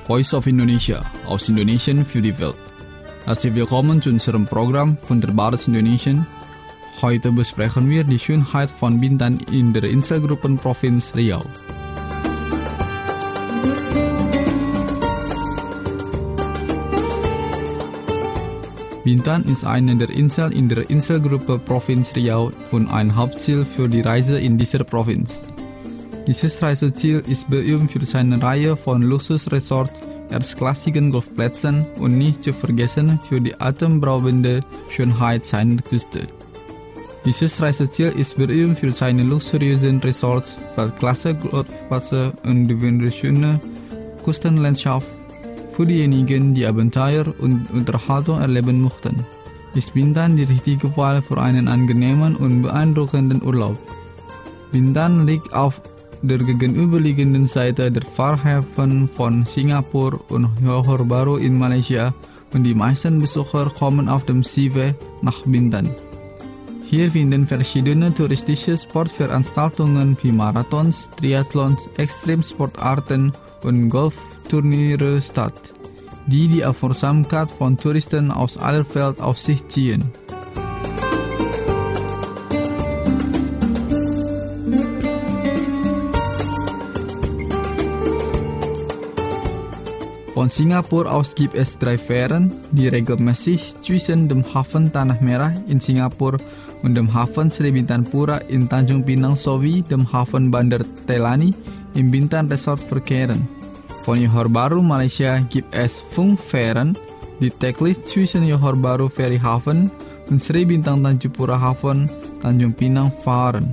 Voice of Indonesia aus Indonesien für die Welt. Herzlich willkommen zu unserem Programm Wunderbares Indonesien. Heute besprechen wir die Schönheit von Bintan in der Inselgruppenprovinz Riau. Bintan ist eine der Inseln in der Inselgruppe Provinz Riau und ein Hauptziel für die Reise in dieser Provinz. Dieses Reiseziel ist berühmt für seine Reihe von Luxusresorts, erstklassigen Golfplätzen und nicht zu vergessen für die atemberaubende Schönheit seiner Küste. Dieses Reiseziel ist berühmt für seine luxuriösen Resorts, Weltklasse-Golfplätze und die wunderschöne Küstenlandschaft. Für diejenigen, die Abenteuer und Unterhaltung erleben möchten, ist Bintan die richtige Wahl für einen angenehmen und beeindruckenden Urlaub. Bintan liegt auf der gegenüberliegenden Seite der Flughäfen von Singapur und Johor Bahru in Malaysia und die meisten Besucher kommen auf dem Seaweg nach Bintan. Hier finden verschiedene touristische Sportveranstaltungen wie Marathons, Triathlons, Extremsportarten und Golfturniere statt, die die Aufmerksamkeit von Touristen aus aller Welt auf sich ziehen. Von Singapur aus gibt es 3 Fähren, die regelmäßig zwischen dem Hafen Tanah Merah in Singapur und dem Hafen Sri Bintanpura in Tanjung Pinang sowie dem Hafen Bandar Telani im Bintan Resort verkehren. Von Johor Bahru, Malaysia gibt es 5 Fähren, die täglich zwischen Johor Bahru Ferryhafen und Sri Bintang Tanjupura Hafen, Tanjung Pinang fahren.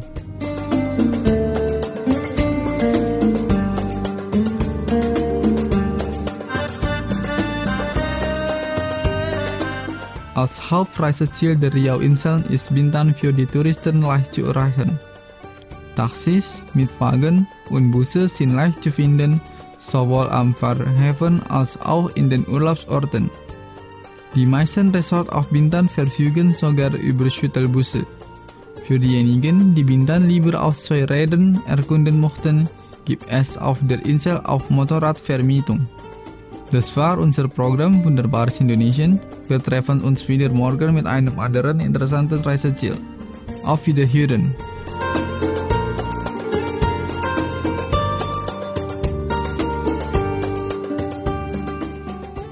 Als Hauptreiseziel der Riau-Inseln ist Bintan für die Touristen leicht zu erreichen. Taxis, Mietwagen und Busse sind leicht zu finden, sowohl am Flughäfen als auch in den Urlaubsorten. Die meisten Resorts auf Bintan verfügen sogar über Shuttlebusse. Für diejenigen, die Bintan lieber auf 2 Rädern erkunden möchten, gibt es auf der Insel auch Motorradvermietung. Das war unser Programm Wunderbares Indonesien. Wir treffen uns wieder morgen mit einem anderen interessanten Reiseziel. Auf Wiederhören!